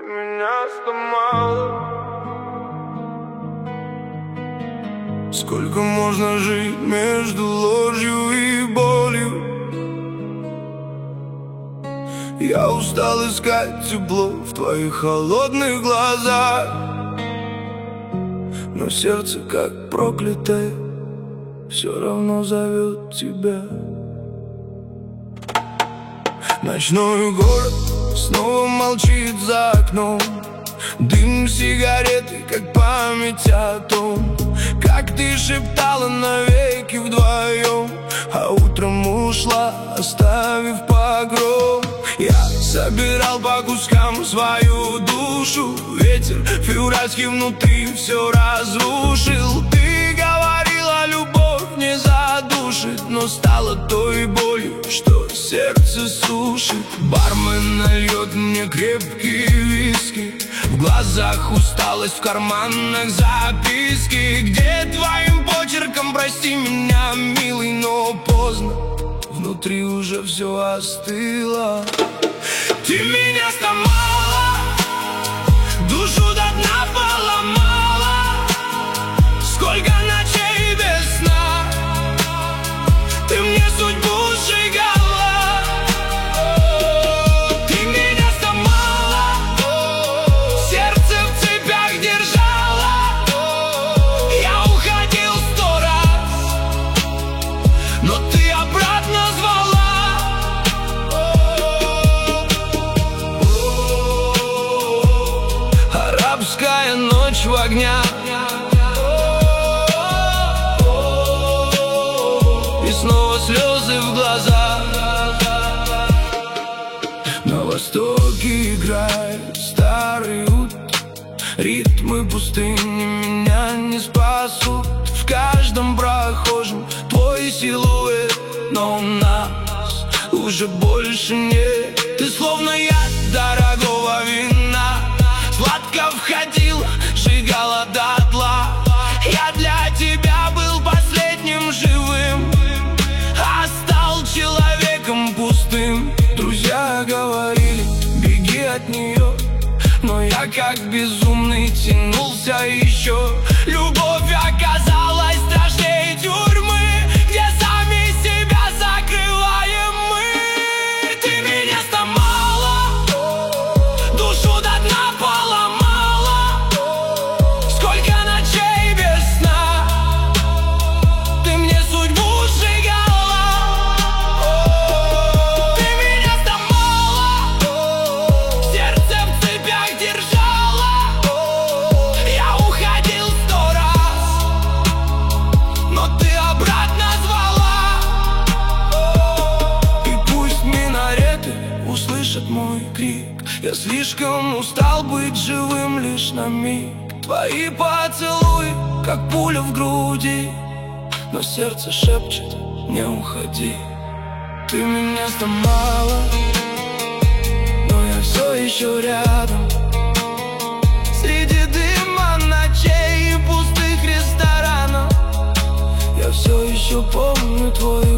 меня сломала. Сколько можно жить между ложью и болью? Я устал искать тепло в твоих холодных глазах, но сердце, как проклятое, все равно зовет тебя. Ночной город снова молчит за окном. Дым сигареты, как память о том, как ты шептала навеки вдвоем, а утром ушла, оставив погром. Я собирал по кускам свою душу, ветер февральский внутри все разрушил. Ты говорила, любовь не задушит, но стала той болью, что сердце сушит. Бармен нальет мне крепкие виски, в глазах усталость, в карманах записки, где твоим почерком прости меня, милый, но поздно, внутри уже все остыло. Ты меня сломала, душу до дна поломала. Сколько ночей без сна, ты мне судьбу сжигала. Ты меня сломала, сердце в цепях держала. Я уходил 100 раз, но ты обратно звала. Арабская ночь в огнях, и снова слезы в глазах. На востоке играет старый ут, ритмы пустыни меня не спасут. В каждом прохожем твой силуэт, но нас уже больше нет. Ты словно яд дорогого вина, сладко входил, сжигала дотла. Я для тебя был последним живым, а стал человеком пустым. Друзья говорили, беги от нее, но я как безумный тянулся еще. Любовь оказалась страшнее тюрьмы, где сами себя закрываем мы. Ты меня сломала, душу до дна поломала. Сколько ночей без сна, ты мне судьбу сжигала. Ты меня сломала, сердце в цепях держала. Я уходил 100 раз, но ты обратно звала. И пусть минареты услышат мой крик, я слишком устал быть живым лишь на миг. Твои поцелуи, как пуля в груди, но сердце шепчет, не уходи. Ты меня сломала, но я все еще рядом. Среди дыма ночей и пустых ресторанов я все еще помню твой